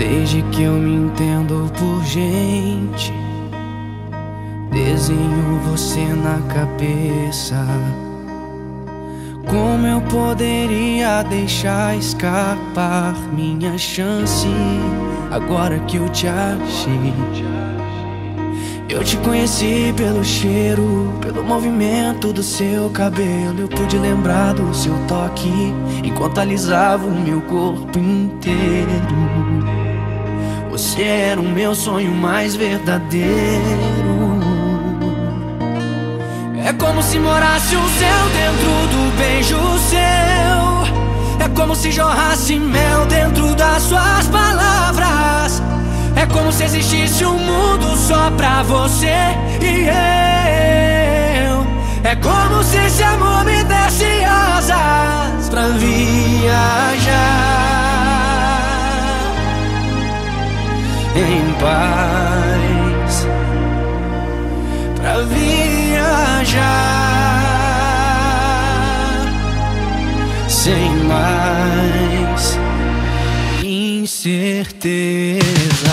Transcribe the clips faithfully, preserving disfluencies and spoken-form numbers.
Desde que eu me entendo por gente, desenho você na cabeça. Como eu poderia deixar escapar minha chance agora que eu te achei? Eu te conheci pelo cheiro, pelo movimento do seu cabelo. Eu pude lembrar do seu toque enquanto alisava o meu corpo inteiro. Você era o meu sonho mais verdadeiro. É como se morasse o céu dentro do beijo seu. É como se jorrasse mel dentro das suas palavras. É como se existisse um mundo só pra você e eu. É como se esse amor me desse asas pra viajar em paz, pra viajar sem mais incertezas.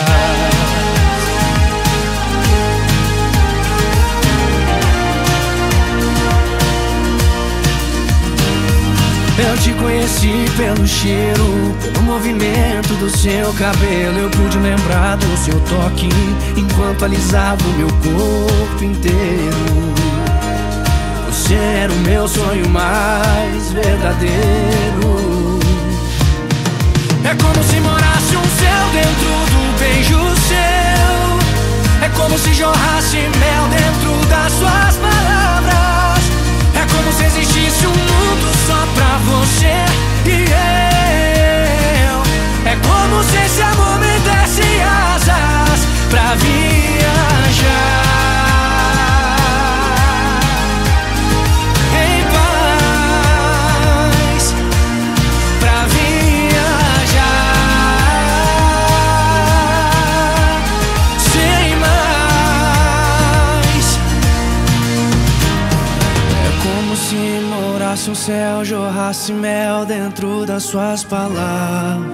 Eu te conheci pelo cheiro, pelo movimento do seu cabelo. Eu pude lembrar do seu toque enquanto alisava o meu corpo inteiro. Você era o meu sonho mais verdadeiro. É como se morasse um céu dentro do beijo seu. É como se jorrasse mel dentro das suas palavras. É como se existisse um mundo só pra você e eu. É como se esse amor me desse asas pra viajar em paz, pra viajar sem mais. É como se morasse um céu, jorrasse mel dentro das suas palavras.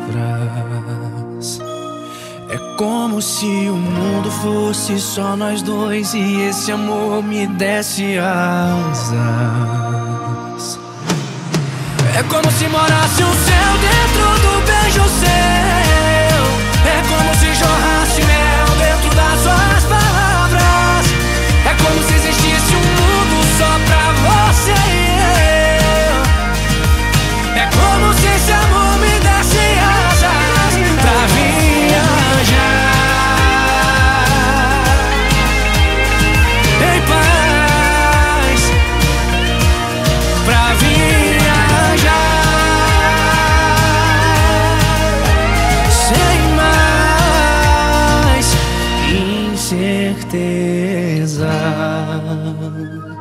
É como se o mundo fosse só nós dois e esse amor me desse asas. É como se morasse um céu dentro do beijo seu. É como se jorrasse mel dentro das suas palavras. É como se existisse um mundo só pra você e eu. É como se esse amor me desse asas pra viajar em paz, pra viajar sem mais incerteza.